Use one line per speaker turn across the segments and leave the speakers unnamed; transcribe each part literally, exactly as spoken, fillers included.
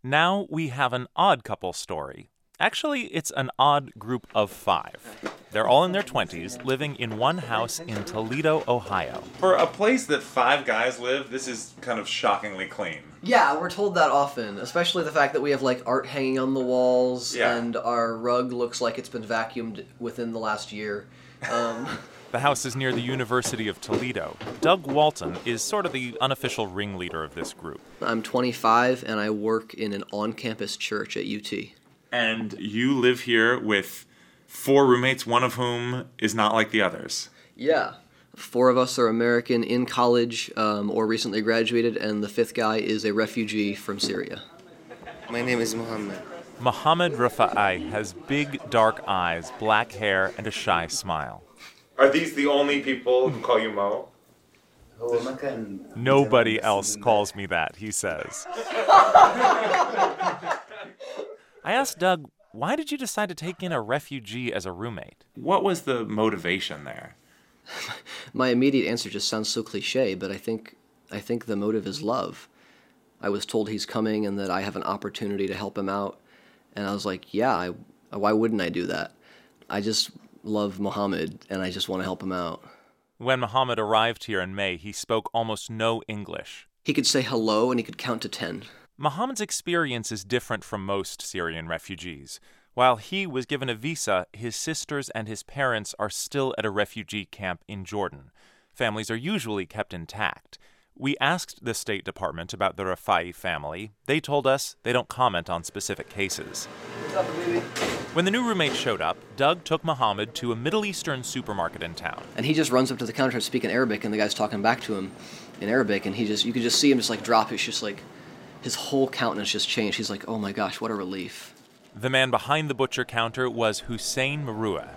Now we have an odd couple story. Actually, it's an odd group of five. They're all in their twenties, living in one house in Toledo, Ohio.
For a place that five guys live, this is kind of shockingly clean.
Yeah, we're told that often, especially the fact that we have, like, art hanging on the walls,
Yeah.
and our rug looks like it's been vacuumed within the last year. Um...
The house is near the University of Toledo. Doug Walton is sort of the unofficial ringleader of this group.
I'm twenty-five, and I work in an on-campus church at U T.
And you live here with four roommates, one of whom is not like the others.
Yeah. Four of us are American in college um, or recently graduated, and the fifth guy is a refugee from Syria.
My name is Mohammed.
Mohammed Rafai has big, dark eyes, black hair, and a shy smile.
Are these the only people who call you Mo?
Nobody else calls me that, he says. I asked Doug, why did you decide to take in a refugee as a roommate?
What was the motivation there?
My immediate answer just sounds so cliche, but I think I think the motive is love. I was told he's coming and that I have an opportunity to help him out, and I was like, yeah, I, why wouldn't I do that? I just love Mohammed, and I just want to help him out.
When Mohammed arrived here in May, he spoke almost no English.
He could say hello, and he could count to ten.
Mohammed's experience is different from most Syrian refugees. While he was given a visa, his sisters and his parents are still at a refugee camp in Jordan. Families are usually kept intact. We asked the State Department about the Rafai family. They told us they don't comment on specific cases.
What's up, baby?
When the new roommate showed up, Doug took Mohammed to a Middle Eastern supermarket in town.
And he just runs up to the counter speaking Arabic, and the guy's talking back to him in Arabic, and he just, you could just see him just like drop. It's just like, his whole countenance just changed. He's like, oh my gosh, what a relief.
The man behind the butcher counter was Hussein Marua.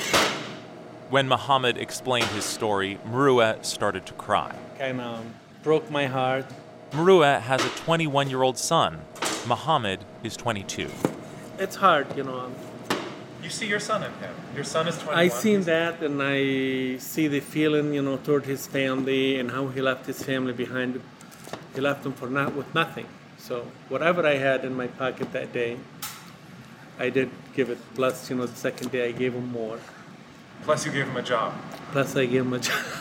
When Mohammed explained his story, Marua started to cry.
Kind of broke my heart.
Marua has a twenty-one-year-old son. Mohammed is twenty-two.
It's hard, you know.
You see your son in him. Your son is twenty-one.
I seen that, and I see the feeling, you know, toward his family and how he left his family behind. He left them for not with nothing. So whatever I had in my pocket that day, I did give it. Plus, you know, the second day I gave him more.
Plus you gave him a job.
Plus I gave him a job.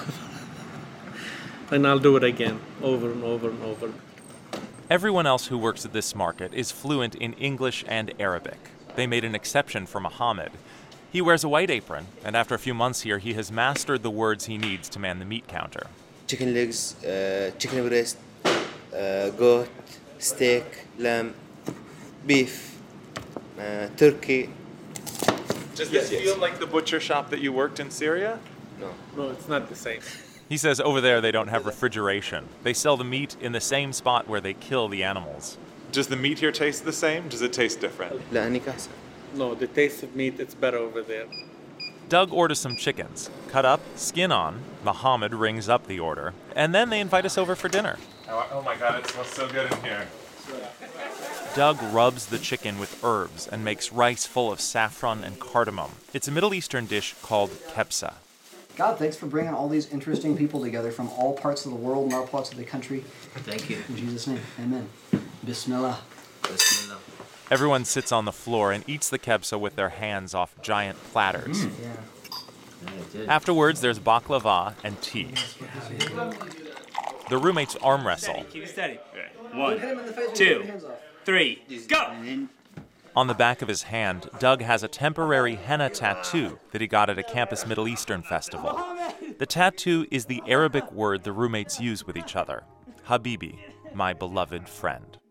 And I'll do it again, over and over and over.
Everyone else who works at this market is fluent in English and Arabic. They made an exception for Mohammed. He wears a white apron, and after a few months here, he has mastered the words he needs to man the meat counter.
Chicken legs, uh, chicken breast, uh, goat, steak, lamb, beef, uh, turkey.
Does
Yes,
this
yes.
feel like the butcher shop that you worked in Syria?
No.
No, it's not the same.
He says over there they don't have refrigeration. They sell the meat in the same spot where they kill the animals.
Does the meat here taste the same? Does it taste different?
لا هنيك أحسن.
No, the taste of meat, it's better over there.
Doug orders some chickens. Cut up, skin on. Mohammed rings up the order. And then they invite us over for dinner.
Oh, oh my god, it smells so good in here.
Doug rubs the chicken with herbs and makes rice full of saffron and cardamom. It's a Middle Eastern dish called kebsa.
God, thanks for bringing all these interesting people together from all parts of the world and all parts of the country.
Thank you.
In Jesus' name, amen. Bismillah.
Bismillah.
Everyone sits on the floor and eats the kebsa with their hands off giant platters.
Mm.
Yeah.
Afterwards, there's baklava and tea. The roommates arm wrestle.
Keep it steady. One, two, three, go!
On the back of his hand, Doug has a temporary henna tattoo that he got at a campus Middle Eastern festival. The tattoo is the Arabic word the roommates use with each other. Habibi, my beloved friend.